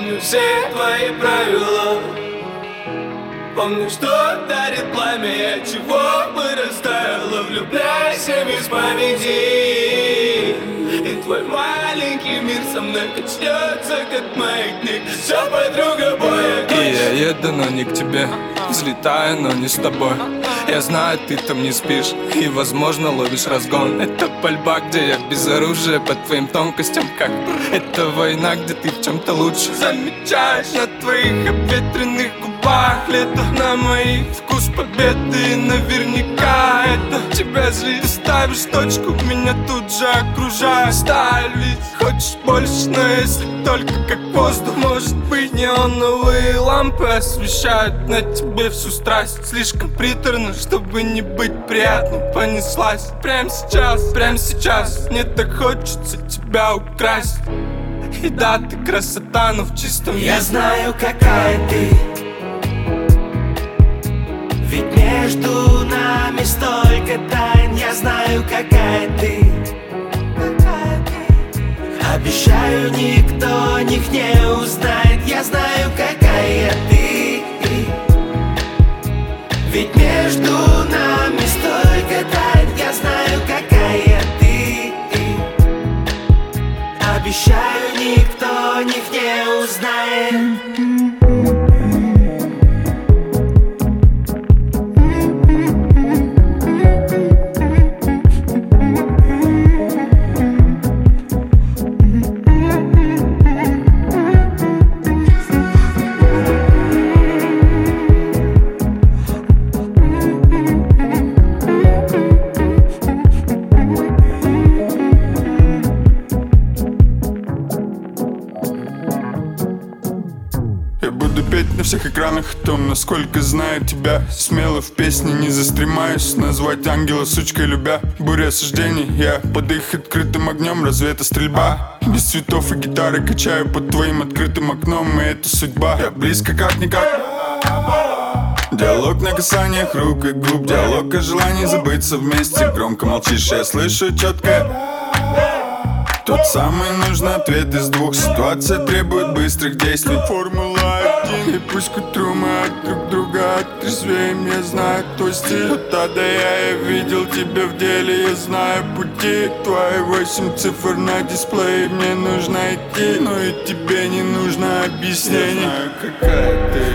помню все твои правила. Помню, что дарит пламя, от чего бы растаяло. Влюбляйся без памяти, и твой маленький мир со мной качнется, как маятник. Все, подруга, боя кончится. И я еду, но не к тебе, взлетаю, но не с тобой. Я знаю, ты там не спишь и, возможно, ловишь разгон. Это пальба, где я без оружия по твоим тонкостям, как это война, где ты в чем-то лучше. Замечаешь на твоих обветренных губах лето, на моих вкус победы. И наверняка это тебя злит. Ты ставишь точку, меня тут же окружает сталь. Ведь хочешь больше, но если только как воздух. Может быть, неоновые лампы освещают на тебе всю страсть. Слишком приторно, чтобы не быть приятным. Понеслась прямо сейчас мне так хочется тебя украсть. И да, ты красота, но в чистом виде. Я знаю, какая ты, ведь между нами столько тайн. Я знаю, какая ты. Обещаю, никто них не узнает. Я знаю, какая ты, ведь между нами столько тайн. Я знаю, какая ты. Обещаю, никто них не узнает. Буду петь на всех экранах о том, насколько знаю тебя. Смело в песне не застремаюсь, назвать ангела сучкой любя. Буря осуждений, я под их открытым огнем. Разве это стрельба? Без цветов и гитары качаю под твоим открытым окном. И это судьба, я близко как-никак. Диалог на касаниях рук и губ, диалог о желании забыться вместе. Громко молчишь, я слышу четко. Тот самый нужный ответ из двух. Ситуация требует быстрых действий. Формула-1. И пусть к утру мы от друг друга отрезвеем. Я знаю твой стиль. Вот тогда я видел тебя в деле. Я знаю пути. Твои 8 цифр на дисплее. Мне нужно идти, но и тебе не нужно объяснений. Я знаю, какая ты.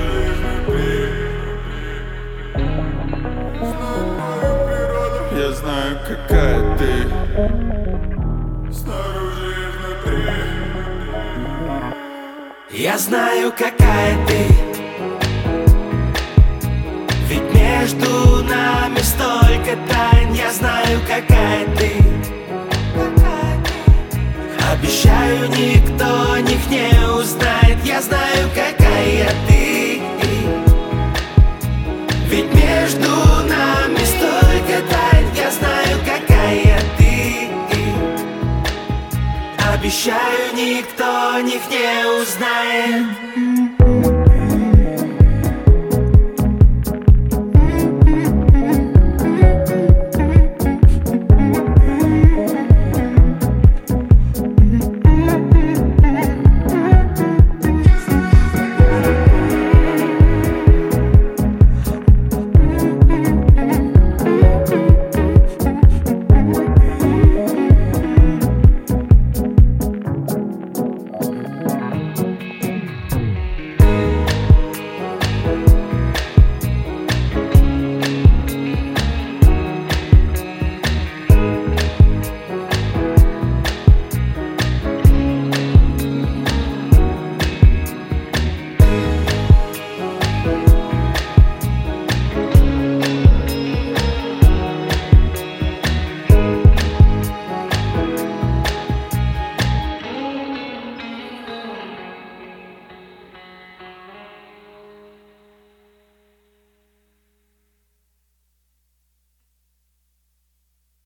Я знаю, какая ты. Я знаю, какая ты, ведь между нами столько тайн. Я знаю, какая ты. Обещаю, никто них не узнает. Я знаю, какая ты, ведь между нами столько тайн. Я знаю, какая ты. Обещаю, никто них не узнает.